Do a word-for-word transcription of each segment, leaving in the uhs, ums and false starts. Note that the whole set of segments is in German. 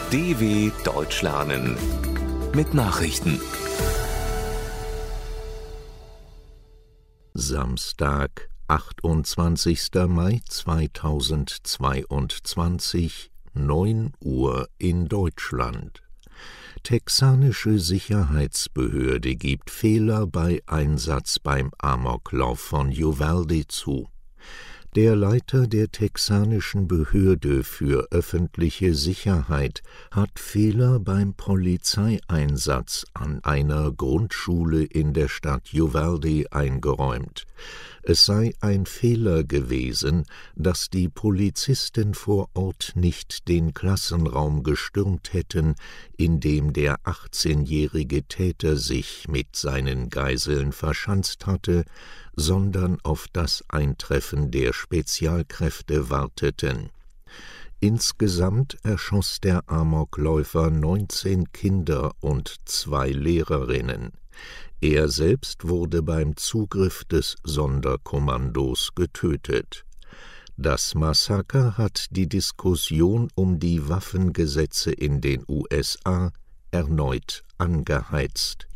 D W Deutsch lernen mit Nachrichten. Samstag, achtundzwanzigster Mai zweitausendzweiundzwanzig, neun Uhr in Deutschland. Texanische Sicherheitsbehörde gibt Fehler bei Einsatz beim Amoklauf von Uvalde zu. Der Leiter der texanischen Behörde für öffentliche Sicherheit hat Fehler beim Polizeieinsatz an einer Grundschule in der Stadt Uvalde eingeräumt. Es sei ein Fehler gewesen, dass die Polizisten vor Ort nicht den Klassenraum gestürmt hätten, in dem der achtzehnjährige Täter sich mit seinen Geiseln verschanzt hatte, sondern auf das Eintreffen der Spezialkräfte warteten. Insgesamt erschoss der Amokläufer neunzehn Kinder und zwei Lehrerinnen. Er selbst wurde beim Zugriff des Sonderkommandos getötet. Das Massaker hat die Diskussion um die Waffengesetze in den U S A erneut angeheizt.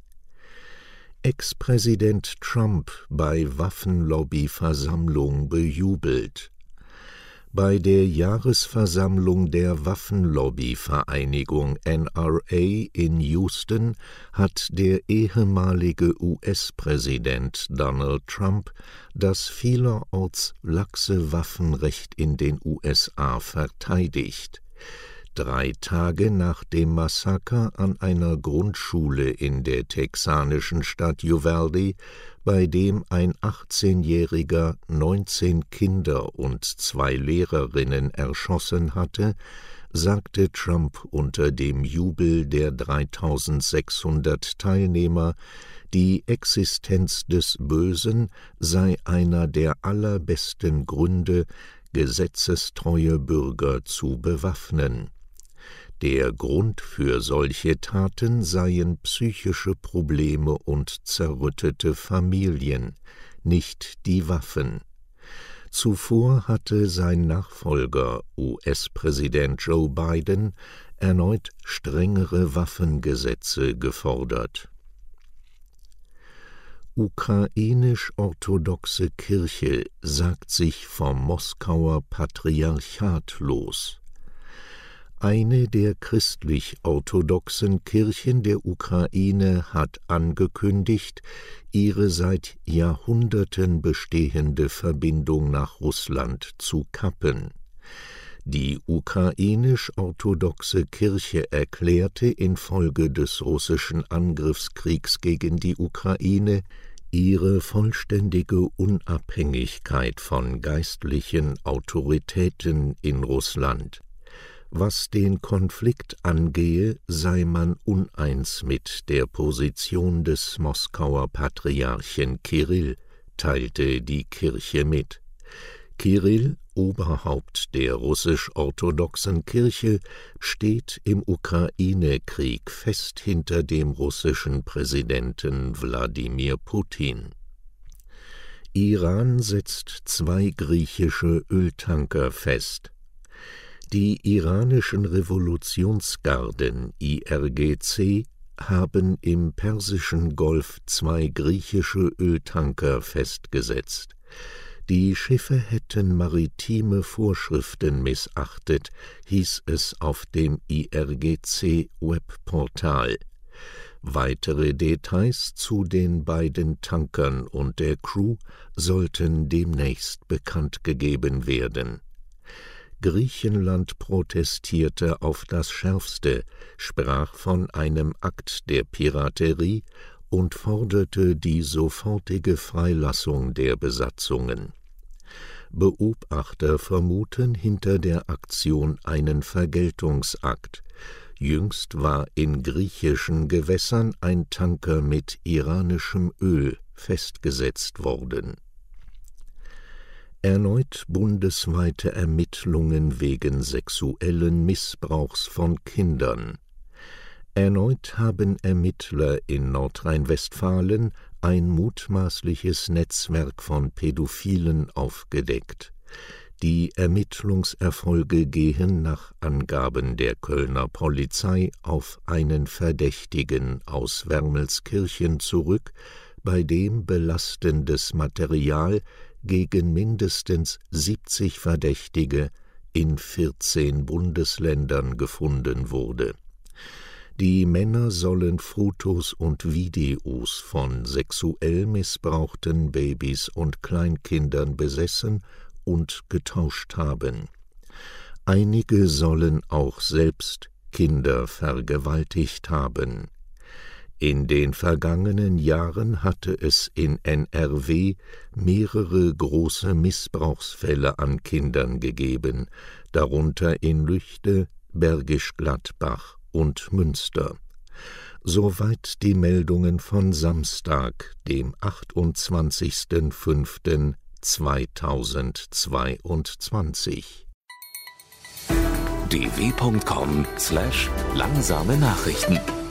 Ex-Präsident Trump bei Waffenlobby-Versammlung bejubelt. Bei der Jahresversammlung der Waffenlobby-Vereinigung N R A in Houston hat der ehemalige U S-Präsident Donald Trump das vielerorts laxe Waffenrecht in den U S A verteidigt. Drei Tage nach dem Massaker an einer Grundschule in der texanischen Stadt Uvalde, bei dem ein achtzehnjähriger neunzehn Kinder und zwei Lehrerinnen erschossen hatte, sagte Trump unter dem Jubel der dreitausendsechshundert Teilnehmer, die Existenz des Bösen sei einer der allerbesten Gründe, gesetzestreue Bürger zu bewaffnen. Der Grund für solche Taten seien psychische Probleme und zerrüttete Familien, nicht die Waffen. Zuvor hatte sein Nachfolger, U S-Präsident Joe Biden, erneut strengere Waffengesetze gefordert. Ukrainisch-orthodoxe Kirche sagt sich vom Moskauer Patriarchat los. Eine der christlich-orthodoxen Kirchen der Ukraine hat angekündigt, ihre seit Jahrhunderten bestehende Verbindung nach Russland zu kappen. Die ukrainisch-orthodoxe Kirche erklärte infolge des russischen Angriffskriegs gegen die Ukraine ihre vollständige Unabhängigkeit von geistlichen Autoritäten in Russland. Was den Konflikt angehe, sei man uneins mit der Position des Moskauer Patriarchen Kirill, teilte die Kirche mit. Kirill, Oberhaupt der russisch-orthodoxen Kirche, steht im Ukraine-Krieg fest hinter dem russischen Präsidenten Wladimir Putin. Iran setzt zwei griechische Öltanker fest. Die iranischen Revolutionsgarden I R G C haben im Persischen Golf zwei griechische Öltanker festgesetzt. Die Schiffe hätten maritime Vorschriften missachtet, hieß es auf dem I R G C-Webportal. Weitere Details zu den beiden Tankern und der Crew sollten demnächst bekannt gegeben werden. Griechenland protestierte auf das Schärfste, sprach von einem Akt der Piraterie und forderte die sofortige Freilassung der Besatzungen. Beobachter vermuten hinter der Aktion einen Vergeltungsakt. Jüngst war in griechischen Gewässern ein Tanker mit iranischem Öl festgesetzt worden. Erneut bundesweite Ermittlungen wegen sexuellen Missbrauchs von Kindern. Erneut haben Ermittler in Nordrhein-Westfalen ein mutmaßliches Netzwerk von Pädophilen aufgedeckt. Die Ermittlungserfolge gehen nach Angaben der Kölner Polizei auf einen Verdächtigen aus Wermelskirchen zurück, bei dem belastendes Material gegen mindestens siebzig Verdächtige in vierzehn Bundesländern gefunden wurde. Die Männer sollen Fotos und Videos von sexuell missbrauchten Babys und Kleinkindern besessen und getauscht haben. Einige sollen auch selbst Kinder vergewaltigt haben. In den vergangenen Jahren hatte es in N R W mehrere große Missbrauchsfälle an Kindern gegeben, darunter in Lüchte, Bergisch Gladbach und Münster. Soweit die Meldungen von Samstag, dem achtundzwanzigsten fünften zweitausendzweiundzwanzig. d w punkt com slash langsame Nachrichten